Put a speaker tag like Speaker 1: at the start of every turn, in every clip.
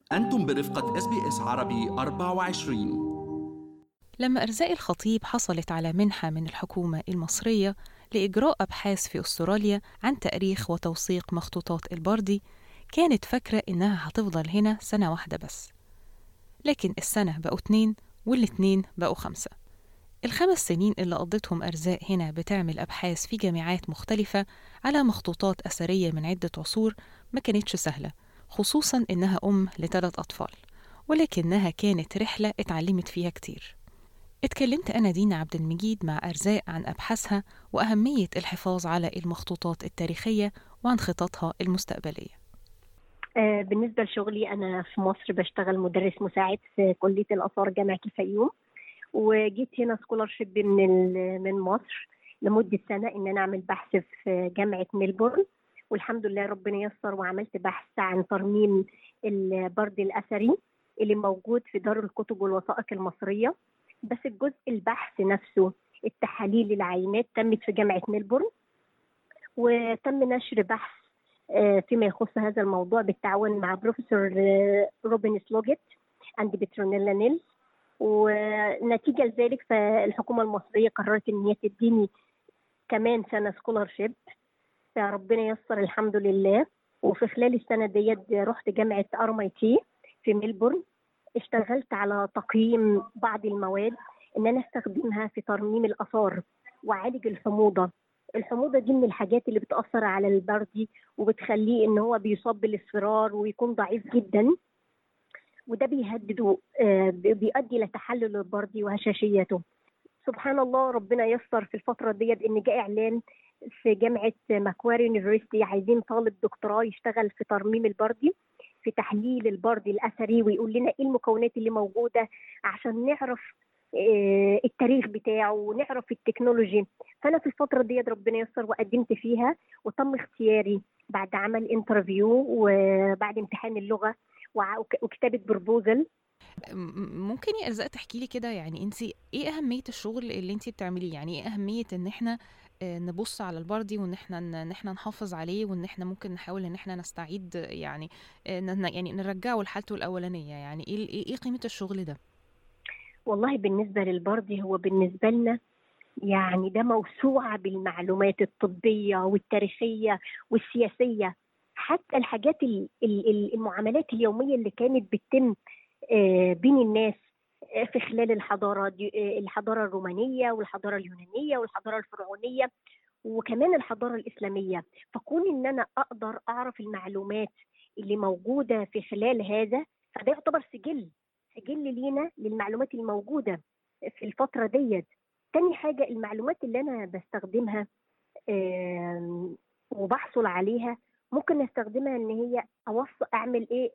Speaker 1: أنتم برفقة SBS عربي 24.
Speaker 2: لما أرزاق الخطيب حصلت على منحة من الحكومة المصرية لإجراء أبحاث في أستراليا عن تأريخ وتوثيق مخطوطات البردي، كانت فاكرة إنها هتفضل هنا سنة واحدة بس، لكن السنة بقوا 2 والاتنين بقوا 5. ال5 سنين اللي قضتهم أرزاق هنا بتعمل أبحاث في جامعات مختلفة على مخطوطات أثرية من عدة عصور ما كانتش سهلة، خصوصاً إنها أم ل3 أطفال، ولكنها كانت رحلة اتعلمت فيها كتير. اتكلمت أنا دينا عبد المجيد مع أرزاق عن أبحاثها وأهمية الحفاظ على المخطوطات التاريخية وعن خططها المستقبلية.
Speaker 3: بالنسبة لشغلي أنا في مصر بشتغل مدرس مساعد في كلية الآثار جامعة الفيوم، وجيت هنا سكولارشيب من مصر لمدة سنة إن أنا أعمل بحث في جامعة ميلبورن، والحمد لله ربنا يسر وعملت بحث عن ترميم البرد الأثري اللي موجود في دار الكتب والوثائق المصرية. بس الجزء البحث نفسه التحاليل العينات تمت في جامعة ميلبورن، وتم نشر بحث فيما يخص هذا الموضوع بالتعاون مع بروفيسور روبن سلوجيت عند بترونيلا نيلز. ونتيجة لذلك فالحكومة المصرية قررت ان هي تديني كمان سنة سكولارشيب، فربنا يسر الحمد لله. وفي خلال السنة ديت رحت جامعة RMIT في ميلبورن، اشتغلت على تقييم بعض المواد ان انا استخدمها في ترميم الآثار وعالج الحموضة. الحموضة دي من الحاجات اللي بتأثر على البردي وبتخليه ان هو بيصاب بالاصفرار ويكون ضعيف جدا، وده بيهدده بيؤدي لتحلل البردي وهشاشيته. سبحان الله ربنا يسر في الفترة ديت ان جاء اعلان في جامعة ماكواري يونيفرسيتي عايزين طالب دكتوراه يشتغل في ترميم البردي، في تحليل البردي الأثري، ويقول لنا ايه المكونات اللي موجودة عشان نعرف التاريخ بتاعه ونعرف التكنولوجي. فأنا في الفترة ديت ربنا يسر وقدمت فيها وتم اختياري بعد عمل انترفيو وبعد امتحان اللغة وكتابة بروبوزل.
Speaker 2: ممكن يا أرزاق تحكي لي كده، يعني انت ايه أهمية الشغل اللي انت بتعمليه؟ يعني ايه أهمية ان احنا نبص على البردي وان احنا نحافظ عليه، وان احنا ممكن نحاول ان احنا نستعيد يعني يعني نرجعه لحالته الأولانية؟ يعني ايه قيمة الشغل ده؟
Speaker 3: والله بالنسبة للبردي هو بالنسبة لنا يعني ده موسوعة بالمعلومات الطبية والتاريخية والسياسية، حتى الحاجات المعاملات اليومية اللي كانت بتتم بين الناس في خلال الحضارة الرومانية والحضارة اليونانية والحضارة الفرعونية وكمان الحضارة الإسلامية. فكون إن أنا أقدر أعرف المعلومات اللي موجودة في خلال هذا، فده يعتبر سجل لينا للمعلومات الموجودة في الفترة ديت. تاني حاجة المعلومات اللي أنا بستخدمها وبحصل عليها ممكن استخدمها ان هي اعمل ايه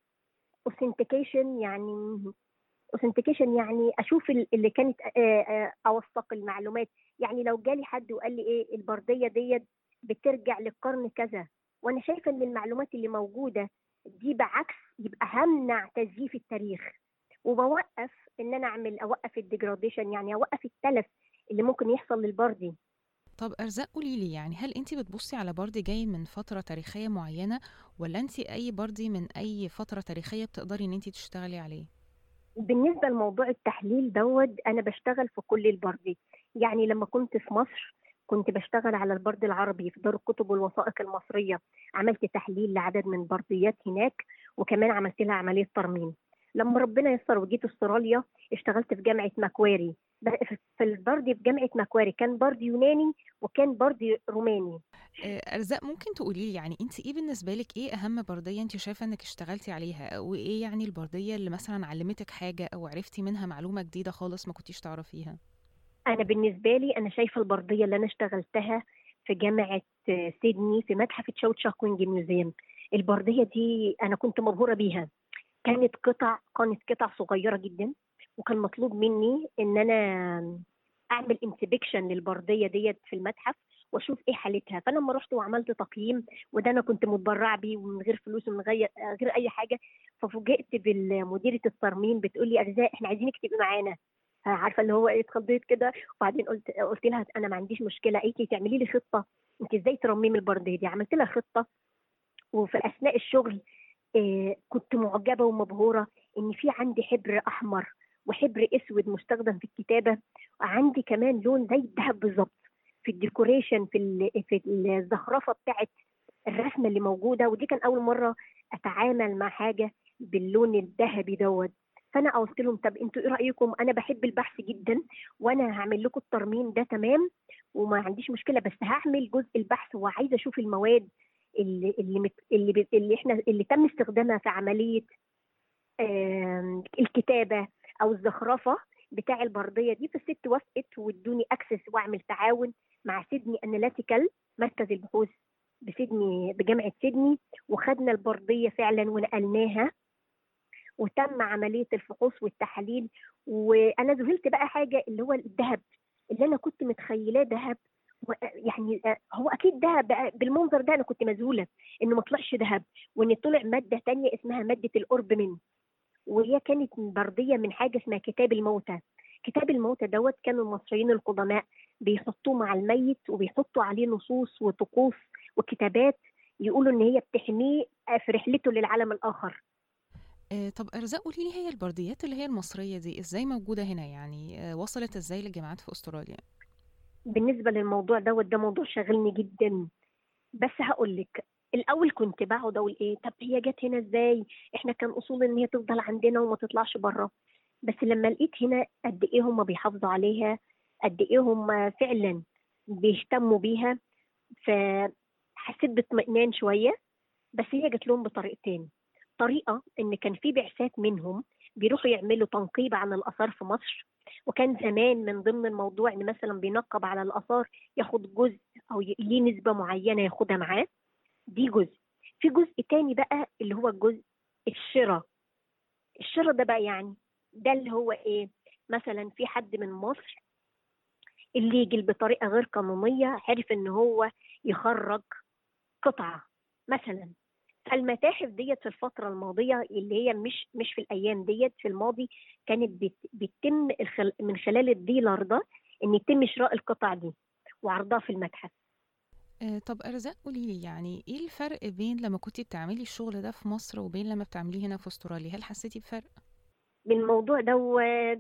Speaker 3: اوثنتيكيشن يعني اشوف اللي كانت اوثق المعلومات. يعني لو جالي حد وقال لي ايه البرديه ديت بترجع للقرن كذا، وانا شايفه ان المعلومات اللي موجوده دي بعكس، يبقى همنع تزييف التاريخ وبوقف ان انا اوقف الديجراديشن، يعني اوقف التلف اللي ممكن يحصل للبردي.
Speaker 2: طب أرزاق قوليلي، يعني هل انت بتبصي على بردي جاي من فترة تاريخية معينة، ولا انت اي بردي من اي فترة تاريخية بتقدري ان انت تشتغلي عليه؟
Speaker 3: بالنسبة لموضوع التحليل أنا بشتغل في كل البردي. يعني لما كنت في مصر كنت بشتغل على البرد العربي في دار الكتب والوثائق المصرية، عملت تحليل لعدد من البرديات هناك وكمان عملت لها عملية ترميم. لما ربنا يسر وجيت استراليا اشتغلت في جامعة ماكواري، في البردي في جامعة ماكواري كان بردي يوناني وكان بردي روماني.
Speaker 2: أرزاق ممكن تقولي يعني انت ايه بالنسبة لك، ايه اهم بردية انت شايفة انك اشتغلتي عليها، او ايه يعني البردية اللي مثلا علمتك حاجة او عرفتي منها معلومة جديدة خالص ما كنتيش تعرفيها؟
Speaker 3: أنا بالنسبة لي أنا شايفة البردية اللي أنا اشتغلتها في جامعة سيدني في متحف تشاوتشاكوينج ميوزيوم. البردية دي أنا كنت مبهورة بيها. كانت قطع صغيرة جدا، وكان مطلوب مني إن أنا أعمل انسبكشن للبردية ديت في المتحف واشوف ايه حالتها. فانا لما رحت وعملت تقييم، وده انا كنت متبرعه بيه ومن غير فلوس ومن غير اي حاجه، ففوجئت بالمديره الترميم بتقول لي ارزاق احنا عايزينك تبقي معانا. عارفه اللي هو ايه، اتخضيت كده. وبعدين قلت لها انا ما عنديش مشكله، قالت لي تعملي لي خطه انت ازاي ترممي البرديه دي. عملت لها خطه، وفي اثناء الشغل كنت معجبة ومبهورة إن في عندي حبر أحمر وحبر أسود مستخدم في الكتابة، وعندي كمان لون زي الذهب بالظبط في الديكوريشن، في الزخرفة بتاعت الرسمة اللي موجودة. ودي كان أول مرة أتعامل مع حاجة باللون الذهبي دوت. فأنا قلت لهم طب أنتوا إيه رأيكم؟ أنا بحب البحث جدا وأنا هعمل لكم الترميم ده تمام وما عنديش مشكلة، بس هعمل جزء البحث وعايزة أشوف المواد اللي تم استخدامها في عملية الكتابة أو الزخرفة بتاع البردية دي. فالست وافقت وادوني أكسس وأعمل تعاون مع سيدني أناليتيكال، مركز البحوث بسيدني بجامعة سيدني، وخدنا البردية فعلا ونقلناها وتم عملية الفحوص والتحاليل. وأنا ذهلت بقى حاجة اللي هو الذهب اللي أنا كنت متخيلاه ذهب، يعني هو أكيد ذهب بالمنظر ده. أنا كنت مذهولة إنه ما طلعش ذهب، وإن طلع مادة تانية اسمها مادة الأوربمين، وهي كانت بردية من حاجة اسمها كتاب الموتى. كتاب الموتى دوت كانوا المصريين القدماء بيحطوه مع الميت وبيحطوا عليه نصوص وطقوس وكتابات يقولوا إن هي بتحميه في رحلته للعالم الآخر.
Speaker 2: طب أرزاق، قولي لي، هي البرديات اللي هي المصرية دي إزاي موجودة هنا؟ يعني وصلت إزاي للجامعات في أستراليا؟
Speaker 3: بالنسبة للموضوع دوت ده موضوع شاغلني جدا، بس هقول لك. الاول كنت بقعد اقول ايه، طب هي جت هنا ازاي؟ احنا كان اصول ان هي تفضل عندنا وما تطلعش بره. بس لما لقيت هنا قد ايه هم بيحافظوا عليها، قد ايه هم فعلا بيهتموا بيها، فحسيت باطمئنان شويه. بس هي جت لهم بطريقتين. طريقه ان كان في بعثات منهم بيروحوا يعملوا تنقيب عن الاثار في مصر، وكان زمان من ضمن الموضوع ان مثلا بينقب على الاثار ياخد جزء او ليه نسبه معينه ياخدها معاه. دي جزء. في جزء تاني بقى اللي هو الجزء الشراء. الشراء ده بقى يعني ده اللي هو ايه، مثلا في حد من مصر اللي يجي بطريقه غير قانونيه عرف ان هو يخرج قطعه مثلا. فالمتاحف ديت في الفتره الماضيه اللي هي مش في الايام ديت، في الماضي كانت بيتم من خلال الديلر ده ان يتم شراء القطع دي وعرضها في المتحف.
Speaker 2: طب أرزاق، قولي لي، يعني إيه الفرق بين لما كنتي بتعملي الشغل ده في مصر وبين لما بتعمليه هنا في أستراليا؟ هل حسيتي بفرق؟
Speaker 3: بالموضوع دوت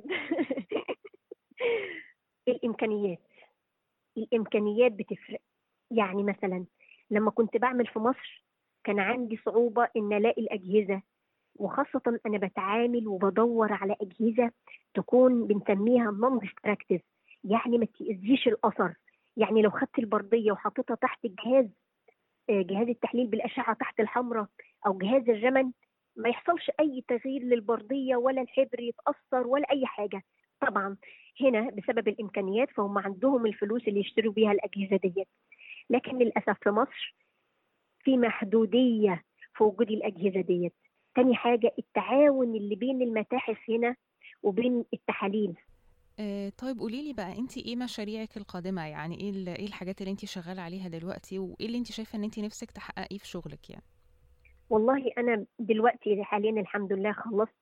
Speaker 3: الامكانيات. الامكانيات بتفرق. يعني مثلا لما كنت بعمل في مصر كان عندي صعوبة ان الاقي الاجهزة، وخاصة انا بتعامل وبدور على اجهزة تكون بنسميها نون ديستراكتيف، يعني ما تأذيش الاثر. يعني لو خدت البردية وحطيتها تحت الجهاز، جهاز التحليل بالاشعة تحت الحمراء او جهاز الرمل، ما يحصلش اي تغيير للبردية ولا الحبر يتأثر ولا اي حاجة. طبعا هنا بسبب الامكانيات فهم عندهم الفلوس اللي يشتروا بيها الاجهزة ديت، لكن للاسف في مصر في محدودية في وجود الاجهزة ديت. تاني حاجة التعاون اللي بين المتاحف هنا وبين التحاليل.
Speaker 2: طيب قولي لي بقى، انت ايه مشاريعك القادمة؟ يعني ايه الحاجات اللي انت شغالة عليها دلوقتي، وايه اللي انت شايفة ان انت نفسك تحققيه في شغلك يعني؟
Speaker 3: والله انا دلوقتي حاليا الحمد لله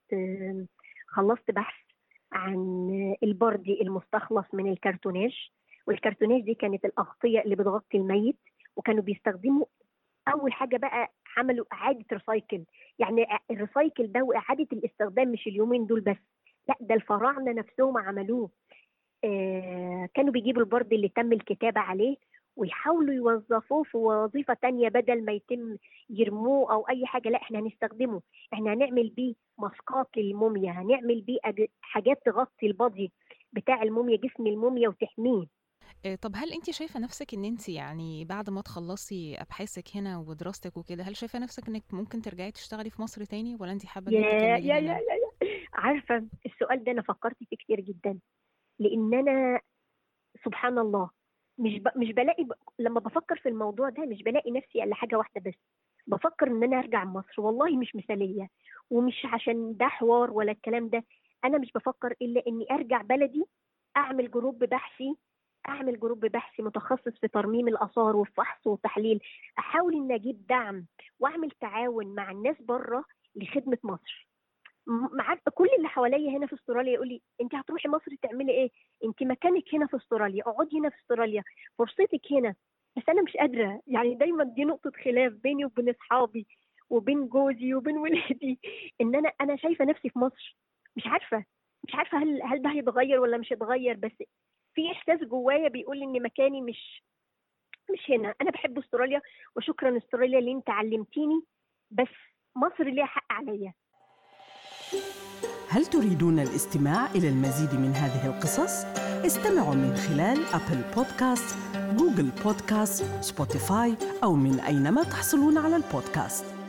Speaker 3: خلصت بحث عن البردي المستخلص من الكرتوناج. والكرتوناج دي كانت الأغطية اللي بتغطي الميت، وكانوا بيستخدموا أول حاجة بقى عملوا إعادة ريسايكل. يعني الريسايكل ده وإعادة الاستخدام مش اليومين دول بس، لا ده الفراعنة نفسهم عملوه. كانوا بيجيبوا البرد اللي تم الكتابة عليه ويحاولوا يوظفوه في وظيفة تانية بدل ما يتم يرموه أو أي حاجة. لا احنا هنستخدمه، احنا هنعمل بيه ماسكات للموميا، هنعمل بيه حاجات تغطي البادي بتاع الموميا، جسم الموميا وتحميه.
Speaker 2: طب هل انت شايفة نفسك ان انت يعني بعد ما تخلصي ابحاثك هنا ودراستك وكده، هل شايفة نفسك انك ممكن ترجعي تشتغلي في مصر تاني، ولا انت حابة ان
Speaker 3: يا
Speaker 2: انت
Speaker 3: يا
Speaker 2: تكملي
Speaker 3: يا
Speaker 2: هنا؟
Speaker 3: يا عارفة السؤال ده أنا فكرت فيه كتير جدا، لأن أنا سبحان الله مش بلاقي لما بفكر في الموضوع ده مش بلاقي نفسي الا حاجه واحده بس، بفكر ان انا ارجع مصر. والله مش مثاليه ومش عشان ده حوار ولا الكلام ده، انا مش بفكر الا اني ارجع بلدي، اعمل جروب بحثي، اعمل جروب بحثي متخصص في ترميم الاثار والفحص والتحليل، احاول ان اجيب دعم واعمل تعاون مع الناس بره لخدمه مصر. مع كل اللي حواليا هنا في استراليا يقول لي انت هتروحي مصر تعملي ايه؟ انت مكانك هنا في استراليا، اقعدي هنا في استراليا، فرصتك هنا. بس انا مش قادره، يعني دايما دي نقطه خلاف بيني وبين اصحابي وبين جوزي وبين ولادي، ان انا شايفه نفسي في مصر. مش عارفه هل ده هيتغير ولا مش هيتغير، بس في احساس جوايا بيقول ان مكاني مش هنا. انا بحب استراليا، وشكرا استراليا اللي انت علمتيني، بس مصر ليها حق عليا.
Speaker 4: هل تريدون الاستماع إلى المزيد من هذه القصص؟ استمعوا من خلال أبل بودكاست، جوجل بودكاست، سبوتيفاي أو من أينما تحصلون على البودكاست.